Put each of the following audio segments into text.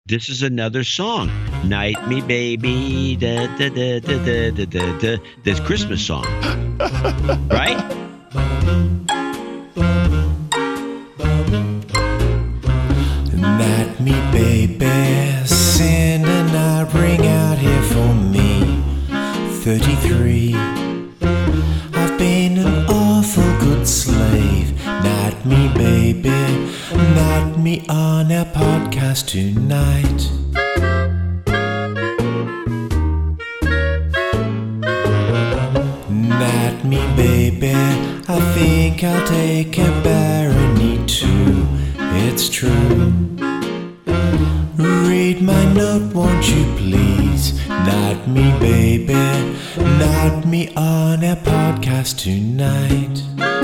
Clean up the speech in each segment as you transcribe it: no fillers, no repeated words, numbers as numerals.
This is another song. Night Me Baby. Da, da, da, da, da, da, da, da. This Christmas song. Right? Night Me Baby. Send a night ring out here for me. 33. I've been an awful good slave. Night Me Baby. Night me on our podcast tonight. Night Me Baby. I think I'll take a barony too. It's true. Read my note, won't you please? Night Me Baby. Night me on our podcast tonight.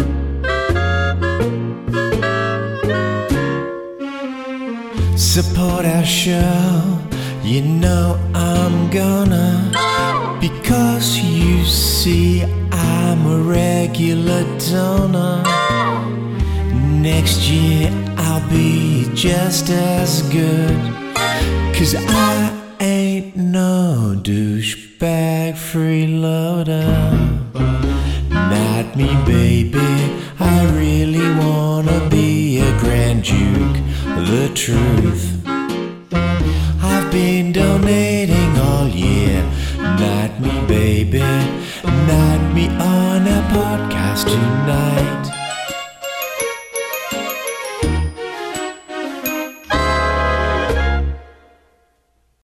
Support our show, you know I'm gonna. Because you see I'm a regular donor. Next year I'll be just as good. 'Cause I ain't no douchebag freeloader. Not me baby, I really wanna be a Grand Duke. The truth, I've been donating all year. Not me baby, not me on a podcast tonight.